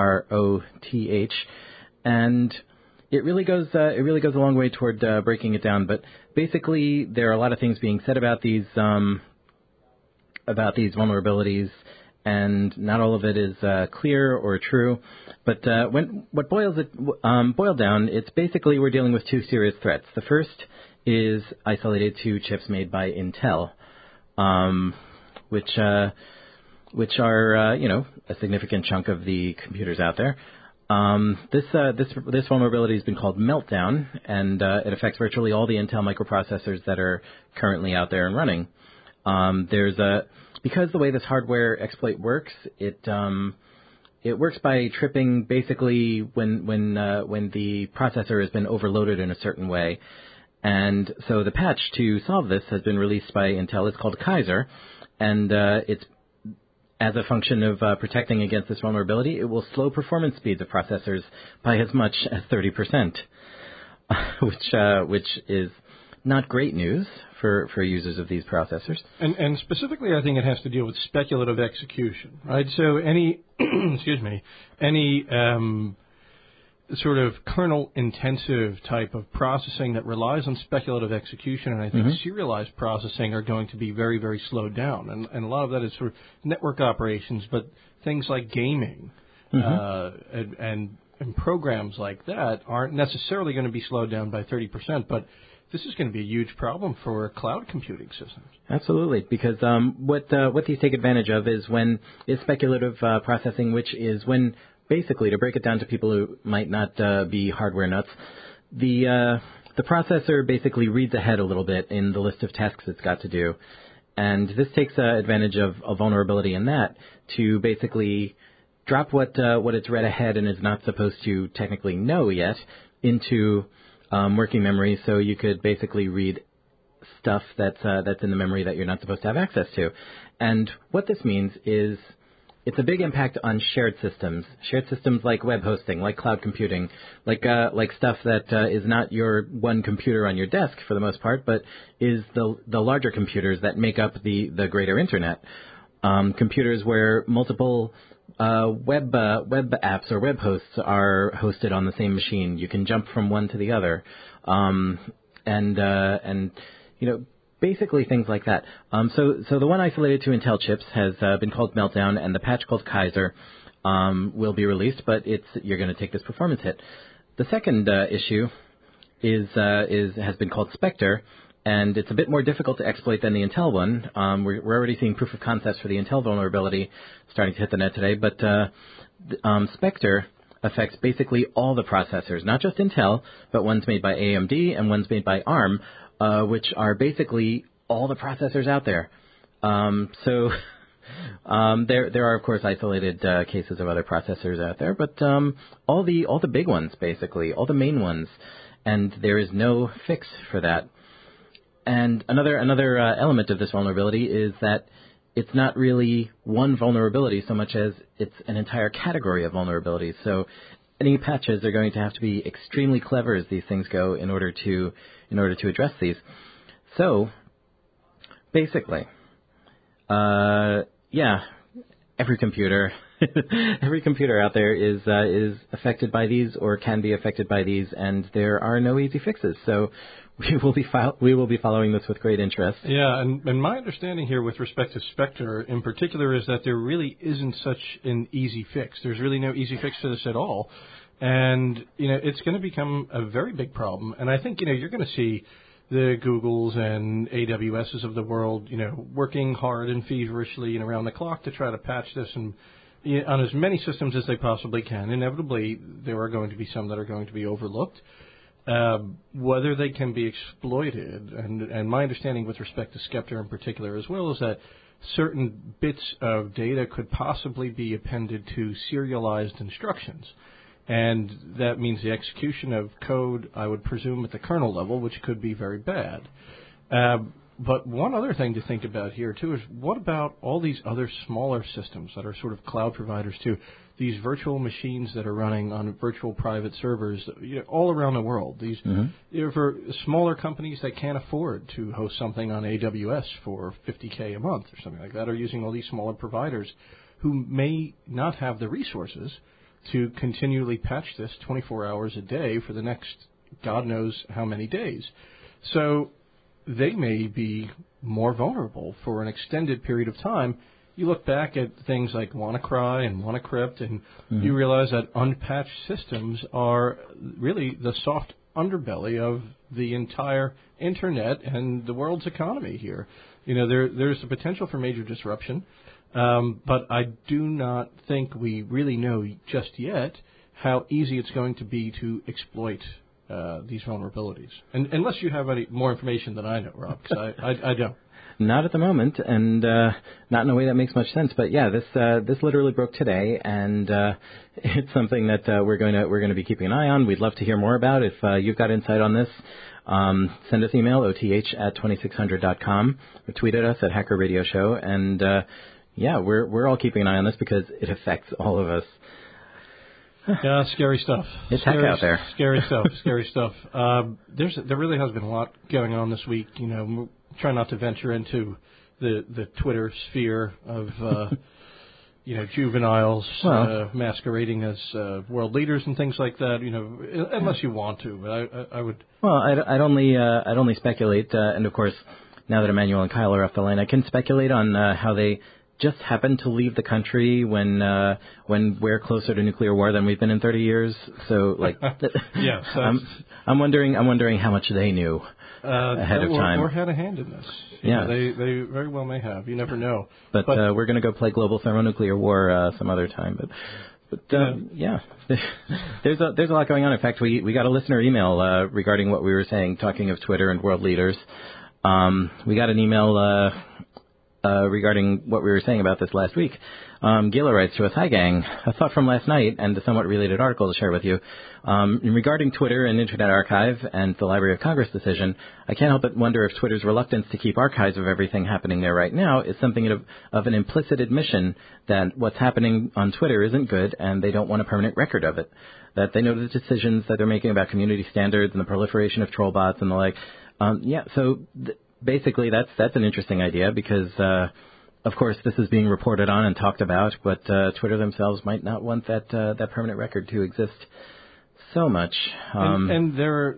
and it really goes a long way toward breaking it down. But basically, there are a lot of things being said about these vulnerabilities, and not all of it is clear or true. But what boiled down, it's basically we're dealing with two serious threats. The first is isolated to chips made by Intel, which are a significant chunk of the computers out there. This vulnerability has been called Meltdown, and it affects virtually all the Intel microprocessors that are currently out there and running. Because the way this hardware exploit works, it works by tripping basically when the processor has been overloaded in a certain way. And so the patch to solve this has been released by Intel. It's called Kaiser, and it's as a function of protecting against this vulnerability, it will slow performance speeds of processors by as much as 30%, which is not great news for users of these processors. And specifically, I think it has to deal with speculative execution, right? So any sort of kernel-intensive type of processing that relies on speculative execution, and I think serialized processing are going to be very, very slowed down. And a lot of that is sort of network operations, but things like gaming and programs like that aren't necessarily going to be slowed down by 30%, but this is going to be a huge problem for cloud computing systems. Absolutely, because what these take advantage of is speculative processing, which is when, basically, to break it down to people who might not be hardware nuts, the processor basically reads ahead a little bit in the list of tasks it's got to do, and this takes advantage of a vulnerability in that to basically drop what it's read ahead and is not supposed to technically know yet into working memory, so you could basically read stuff that's in the memory that you're not supposed to have access to. And what this means is it's a big impact on shared systems like web hosting, like cloud computing, like stuff that is not your one computer on your desk for the most part, but is the larger computers that make up the greater internet. Computers where multiple web apps or web hosts are hosted on the same machine. You can jump from one to the other, and basically things like that. So the one isolated to Intel chips has been called Meltdown, and the patch called Kaiser will be released, but you're going to take this performance hit. The second issue has been called Spectre. And it's a bit more difficult to exploit than the Intel one. We're already seeing proof of concepts for the Intel vulnerability starting to hit the net today. But Spectre affects basically all the processors, not just Intel, but ones made by AMD and ones made by ARM, which are basically all the processors out there. So there are, of course, isolated cases of other processors out there, but all the big ones, basically, all the main ones. And there is no fix for that. And another element of this vulnerability is that it's not really one vulnerability so much as it's an entire category of vulnerabilities. So any patches are going to have to be extremely clever as these things go in order to address these. So basically, every computer out there is affected by these or can be affected by these, and there are no easy fixes. So we will be following this with great interest. Yeah, and my understanding here with respect to Spectre in particular is that there really isn't such an easy fix. There's really no easy fix to this at all. And, it's going to become a very big problem. And I think, you're going to see the Googles and AWSs of the world, working hard and feverishly and around the clock to try to patch this and on as many systems as they possibly can. Inevitably, there are going to be some that are going to be overlooked. Whether they can be exploited, and my understanding with respect to Spectre in particular as well is that certain bits of data could possibly be appended to serialized instructions. And that means the execution of code, I would presume, at the kernel level, which could be very bad. But one other thing to think about here, too, is what about all these other smaller systems that are sort of cloud providers, too? These virtual machines that are running on virtual private servers all around the world. These for smaller companies that can't afford to host something on AWS for $50K a month or something like that are using all these smaller providers who may not have the resources to continually patch this 24 hours a day for the next God knows how many days. So they may be more vulnerable for an extended period of time. You look back at things like WannaCry and WannaCrypt, and you realize that unpatched systems are really the soft underbelly of the entire Internet and the world's economy here. There's the potential for major disruption, but I do not think we really know just yet how easy it's going to be to exploit these vulnerabilities. And unless you have any more information than I know, Rob, because I don't. Not at the moment, and not in a way that makes much sense. But yeah, this literally broke today, and it's something that we're going to be keeping an eye on. We'd love to hear more about. If you've got insight on this, send us email oth@2600.com or tweet at us at Hacker Radio Show, and we're all keeping an eye on this because it affects all of us. Yeah, scary stuff. It's heck out there. Scary stuff. There really has been a lot going on this week. Try not to venture into the Twitter sphere of juveniles masquerading as world leaders and things like that. Unless you want to, but I would. Well, I'd only speculate, and of course, now that Emmanuel and Kyle are off the line, I can speculate on how they just happened to leave the country when we're closer to nuclear war than we've been in 30 years. So, yeah, I'm wondering how much they knew ahead of time, or had a hand in this. Yeah, they very well may have. You never know. But we're going to go play global thermonuclear war some other time. But yeah, there's a lot going on. In fact, we got a listener email regarding what we were saying, talking of Twitter and world leaders. We got an email regarding what we were saying about this last week. Gila writes to us, "Hi gang, a thought from last night and a somewhat related article to share with you. Regarding Twitter and Internet Archive and the Library of Congress decision, I can't help but wonder if Twitter's reluctance to keep archives of everything happening there right now is something of an implicit admission that what's happening on Twitter isn't good and they don't want a permanent record of it. That they know the decisions that they're making about community standards and the proliferation of troll bots and the like. Basically, that's an interesting idea because, of course, this is being reported on and talked about, but Twitter themselves might not want that permanent record to exist so much. And there,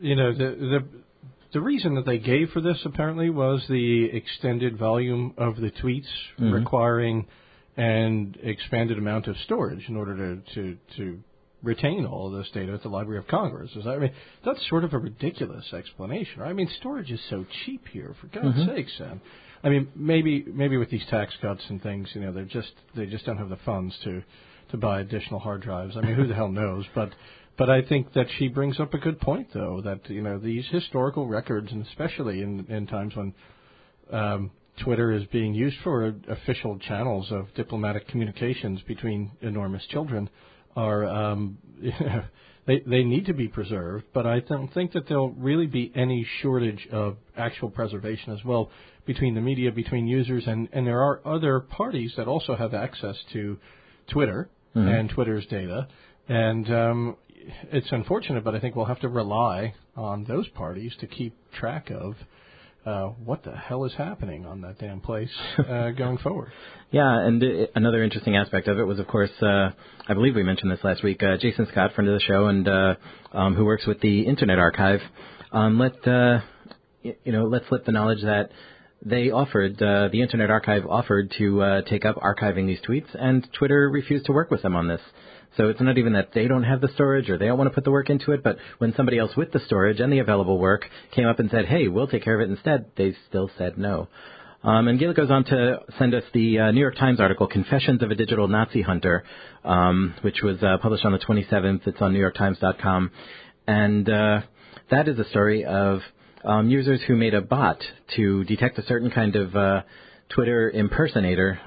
the reason that they gave for this apparently was the extended volume of the tweets requiring an expanded amount of storage in order to retain all of this data at the Library of Congress. That's sort of a ridiculous explanation. Right? Storage is so cheap here, for God's sakes, Sam. Maybe with these tax cuts and things, they just don't have the funds to buy additional hard drives. Who the hell knows? But I think that she brings up a good point, though, that these historical records, and especially in times when Twitter is being used for official channels of diplomatic communications between enormous children, are they need to be preserved, but I don't think that there'll really be any shortage of actual preservation as well between the media, between users, and there are other parties that also have access to Twitter and Twitter's data, and it's unfortunate, but I think we'll have to rely on those parties to keep track of what the hell is happening on that damn place going forward. Yeah, and another interesting aspect of it was, of course, I believe we mentioned this last week, Jason Scott, friend of the show, and who works with the Internet Archive, let slip the knowledge that they offered, the Internet Archive offered to take up archiving these tweets, and Twitter refused to work with them on this. So it's not even that they don't have the storage or they don't want to put the work into it, but when somebody else with the storage and the available work came up and said, hey, we'll take care of it instead, they still said no. And Gila goes on to send us the New York Times article, Confessions of a Digital Nazi Hunter, which was published on the 27th. It's on NewYorkTimes.com. And that is a story of users who made a bot to detect a certain kind of Twitter impersonator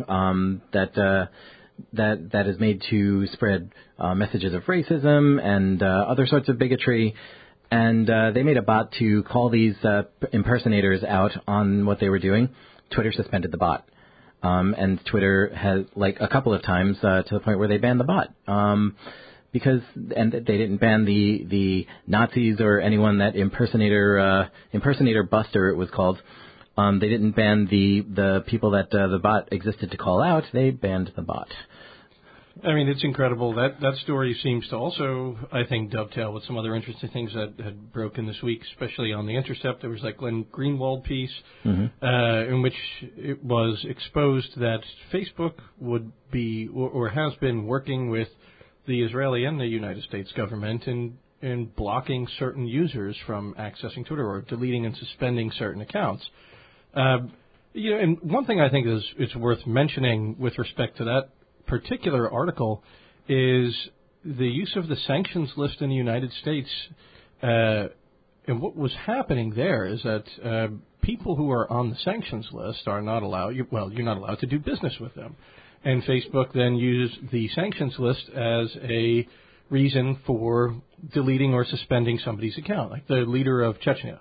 that is made to spread messages of racism and other sorts of bigotry. And they made a bot to call these impersonators out on what they were doing. Twitter suspended the bot. And Twitter has, a couple of times to the point where they banned the bot. Because they didn't ban the Nazis or anyone that impersonator buster, it was called. They didn't ban the people that the bot existed to call out. They banned the bot. It's incredible. That story seems to also, I think, dovetail with some other interesting things that had broken this week, especially on The Intercept. There was that Glenn Greenwald piece in which it was exposed that Facebook would be or has been working with the Israeli and the United States government in blocking certain users from accessing Twitter or deleting and suspending certain accounts. And one thing I think is worth mentioning with respect to that particular article is the use of the sanctions list in the United States. And what was happening there is that people who are on the sanctions list are not allowed, you're not allowed to do business with them. And Facebook then used the sanctions list as a reason for deleting or suspending somebody's account, like the leader of Chechnya.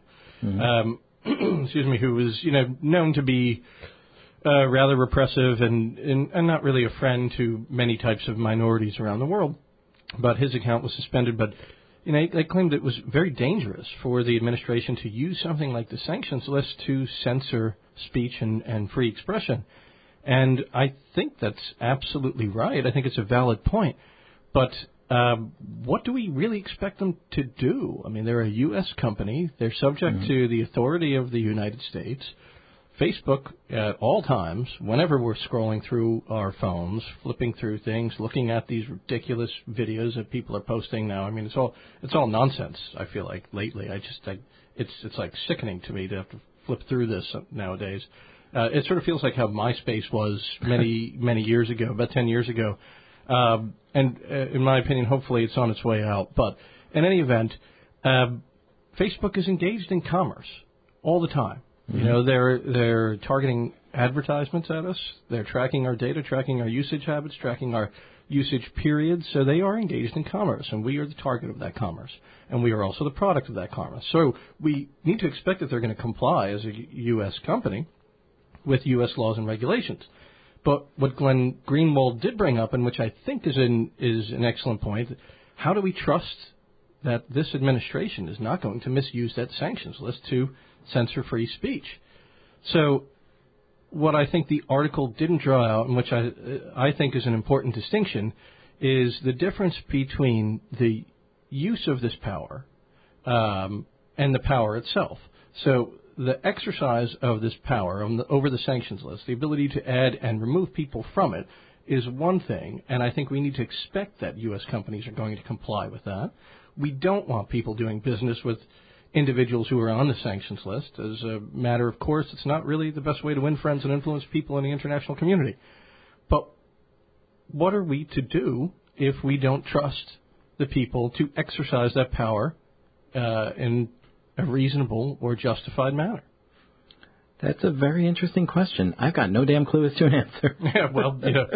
Who was, known to be rather repressive and not really a friend to many types of minorities around the world. But his account was suspended. But, they claimed it was very dangerous for the administration to use something like the sanctions list to censor speech and free expression. And I think that's absolutely right. I think it's a valid point. But what do we really expect them to do? I mean, they're a U.S. company. They're subject to the authority of the United States. Facebook, at all times, whenever we're scrolling through our phones, flipping through things, looking at these ridiculous videos that people are posting now. I mean, it's all nonsense. I feel like lately, it's like sickening to me to have to flip through this nowadays. It sort of feels like how MySpace was many years ago, about 10 years ago. And in my opinion, hopefully it's on its way out. But in any event, Facebook is engaged in commerce all the time. You know, they're targeting advertisements at us. They're tracking our data, tracking our usage habits, tracking our usage periods. So they are engaged in commerce, and we are the target of that commerce. And we are also the product of that commerce. So we need to expect that they're going to comply as a U.S. company with U.S. laws and regulations. But what Glenn Greenwald did bring up, and which I think is an excellent point, how do we trust that this administration is not going to misuse that sanctions list to censor free speech? So what I think the article didn't draw out, and which I think is an important distinction, is the difference between the use of this power and the power itself. So the exercise of this power over the sanctions list, the ability to add and remove people from it, is one thing, and I think we need to expect that U.S. companies are going to comply with that. We don't want people doing business with individuals who are on the sanctions list. As a matter of course, it's not really the best way to win friends and influence people in the international community. But what are we to do if we don't trust the people to exercise that power in a reasonable or justified manner? That's a very interesting question. I've got no damn clue as to an answer. Yeah, well,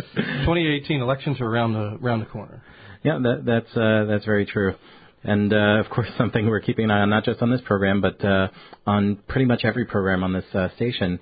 2018 elections are around the corner. Yeah, that's very true. And, of course, something we're keeping an eye on, not just on this program, but on pretty much every program on this station.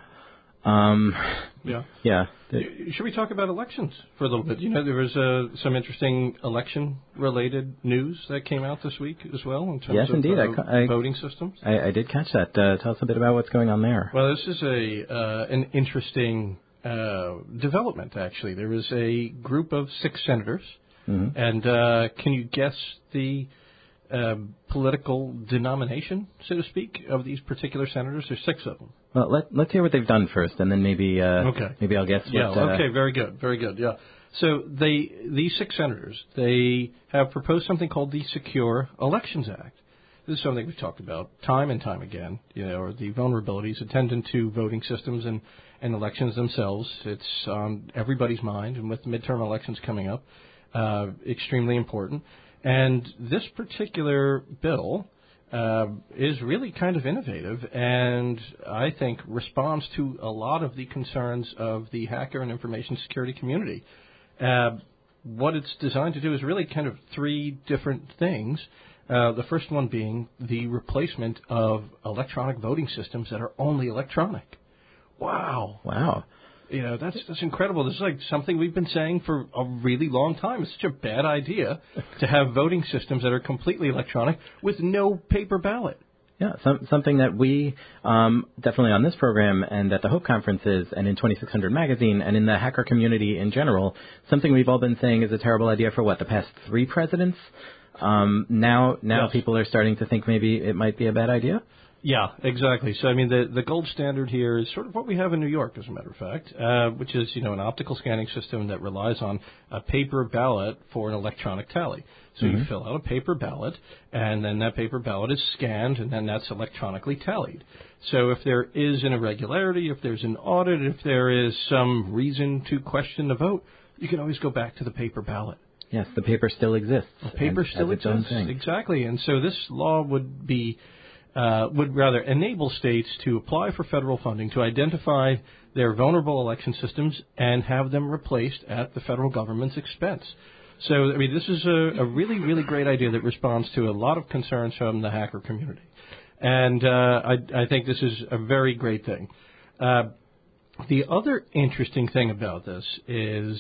Yeah. Should we talk about elections for a little bit? You know, there was some interesting election-related news that came out this week as well in terms of voting systems. I did catch that. Tell us a bit about what's going on there. Well, this is an interesting development, actually. There was a group of 6 senators. Mm-hmm. And can you guess the political denomination, so to speak, of these particular senators? There's 6 of them. Well, let's hear what they've done first, and then maybe maybe I'll guess. Okay, very good. Yeah. So these 6 senators, they have proposed something called the Secure Elections Act. This is something we've talked about time and time again, or the vulnerabilities attendant to voting systems and elections themselves. It's on everybody's mind, and with midterm elections coming up, extremely important. And this particular bill is really kind of innovative, and I think responds to a lot of the concerns of the hacker and information security community. What it's designed to do is really kind of 3 different things. The first one being the replacement of electronic voting systems that are only electronic. Wow. That's incredible. This is like something we've been saying for a really long time. It's such a bad idea to have voting systems that are completely electronic with no paper ballot. Yeah, something that we definitely on this program and at the Hope Conferences and in 2600 Magazine and in the hacker community in general, something we've all been saying is a terrible idea for the past 3 presidents. Now yes. People are starting to think maybe it might be a bad idea. Yeah, exactly. So, I mean, the gold standard here is sort of what we have in New York, as a matter of fact, which is, an optical scanning system that relies on a paper ballot for an electronic tally. So you fill out a paper ballot, and then that paper ballot is scanned, and then that's electronically tallied. So if there is an irregularity, if there's an audit, if there is some reason to question the vote, you can always go back to the paper ballot. Yes, the paper still exists. The paper still exists, exactly. And so this law would rather enable states to apply for federal funding to identify their vulnerable election systems and have them replaced at the federal government's expense. So, I mean, this is a really, really great idea that responds to a lot of concerns from the hacker community. And I think this is a very great thing. The other interesting thing about this is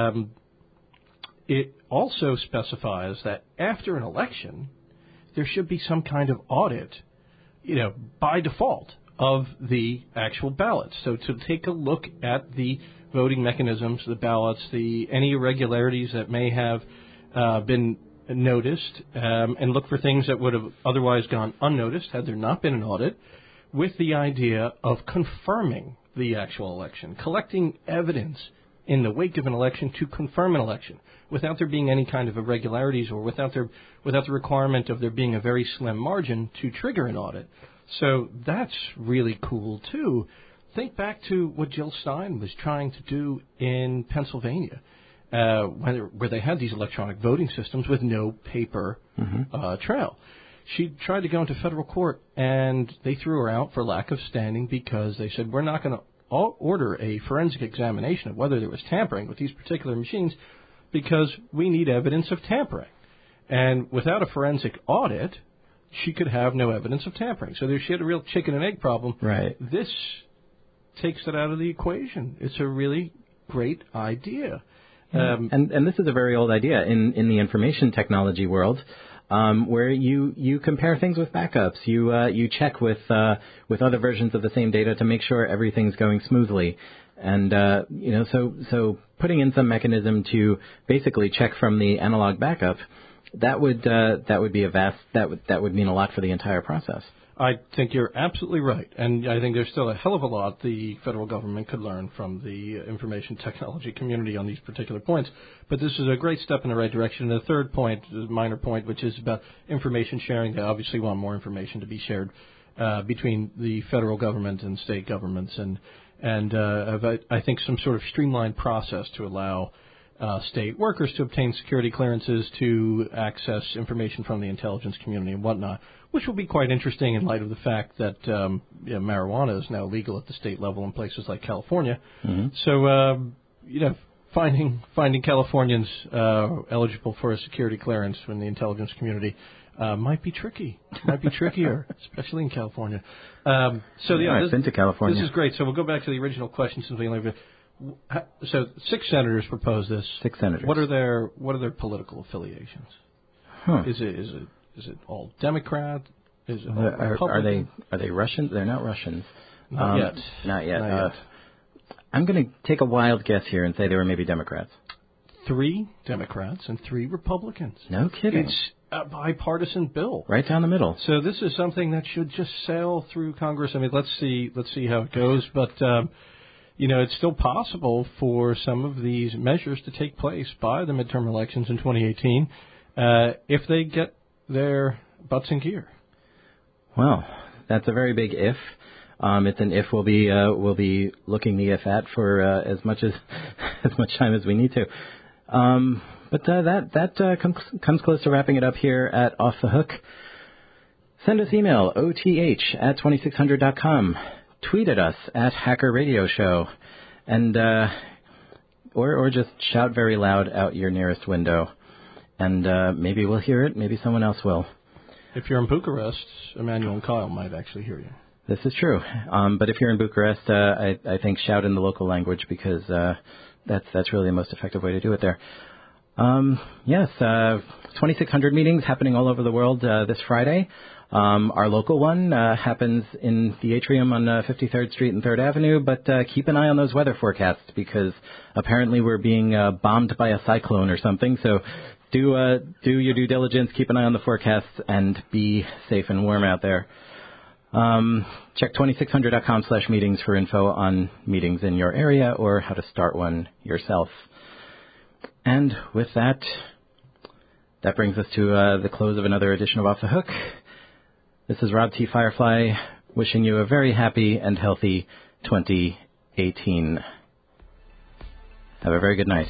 it also specifies that after an election, there should be some kind of audit by default of the actual ballots. So to take a look at the voting mechanisms, the ballots, any irregularities that may have been noticed, and look for things that would have otherwise gone unnoticed had there not been an audit, with the idea of confirming the actual election, collecting evidence in the wake of an election to confirm an election without there being any kind of irregularities or without the requirement of there being a very slim margin to trigger an audit. So that's really cool, too. Think back to what Jill Stein was trying to do in Pennsylvania, where they had these electronic voting systems with no paper trail. She tried to go into federal court, and they threw her out for lack of standing because they said, we're not going to order a forensic examination of whether there was tampering with these particular machines because we need evidence of tampering. And without a forensic audit, she could have no evidence of tampering. So she had a real chicken and egg problem. Right. This takes it out of the equation. It's a really great idea. And this is a very old idea in the information technology world, where you compare things with backups. You check with other versions of the same data to make sure everything's going smoothly. And so putting in some mechanism to basically check from the analog backup, that would mean a lot for the entire process. I think you're absolutely right, and I think there's still a hell of a lot the federal government could learn from the information technology community on these particular points. But this is a great step in the right direction. And the third point, a minor point, which is about information sharing. They obviously want more information to be shared between the federal government and state governments, and I think some sort of streamlined process to allow state workers to obtain security clearances to access information from the intelligence community and whatnot, which will be quite interesting in light of the fact that marijuana is now legal at the state level in places like California. Mm-hmm. So, finding Californians eligible for a security clearance from the intelligence community might be tricky. Might be trickier, especially in California. I've been to California. This is great. So we'll go back to the original question since we only have. So 6 senators proposed this. 6 senators. What are their political affiliations? Huh. Is it all Democrat? Is it all Republican? Are they Russian? They're not Russians. Not yet. Not yet. I'm going to take a wild guess here and say they were maybe Democrats. 3 Democrats and 3 Republicans. No kidding. It's a bipartisan bill. Right down the middle. So this is something that should just sail through Congress. I mean, let's see how it goes, but. It's still possible for some of these measures to take place by the midterm elections in 2018 if they get their butts in gear. Well, that's a very big if. It's an if we'll be looking the if at for as much time as we need to. But that comes close to wrapping it up here at Off the Hook. Send us email, oth@2600.com. Tweet at us at Hacker Radio Show, and or just shout very loud out your nearest window, and maybe we'll hear it. Maybe someone else will. If you're in Bucharest, Emmanuel and Kyle might actually hear you. This is true. But if you're in Bucharest, I think shout in the local language because that's really the most effective way to do it there. Yes, 2600 meetings happening all over the world this Friday. Our local one happens in the atrium on 53rd Street and 3rd Avenue, but keep an eye on those weather forecasts because apparently we're being bombed by a cyclone or something. So do your due diligence, keep an eye on the forecasts, and be safe and warm out there. Check 2600.com/meetings for info on meetings in your area or how to start one yourself. And with that brings us to the close of another edition of Off the Hook. This is Rob T. Firefly wishing you a very happy and healthy 2018. Have a very good night.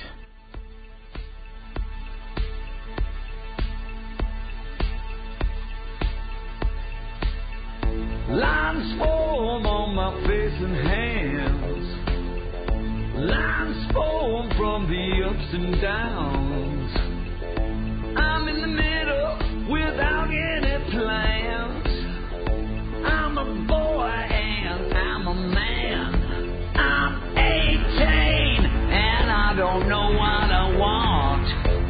Lines form on my face and hands. Lines form from the ups and downs. I'm in the middle without any plans. I'm a boy and I'm a man. I'm 18 and I don't know what I want.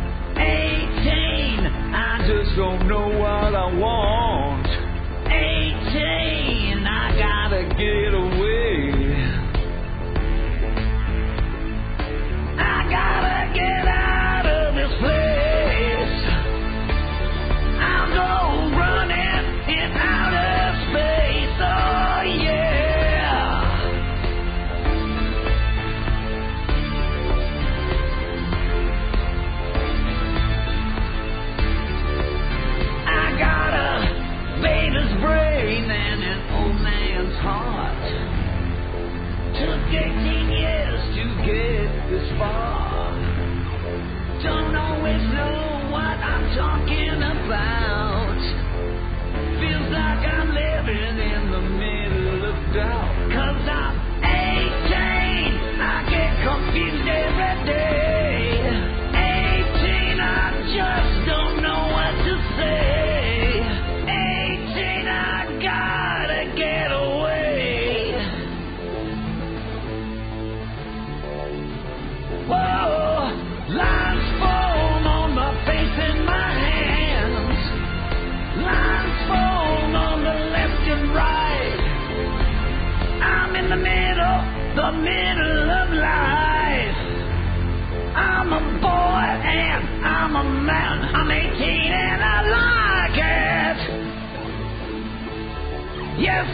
18, I just don't know what I want. 18, I gotta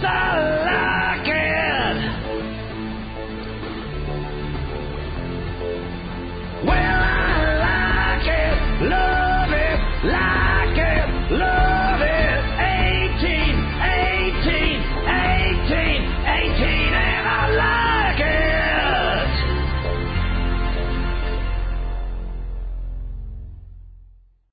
It's alive.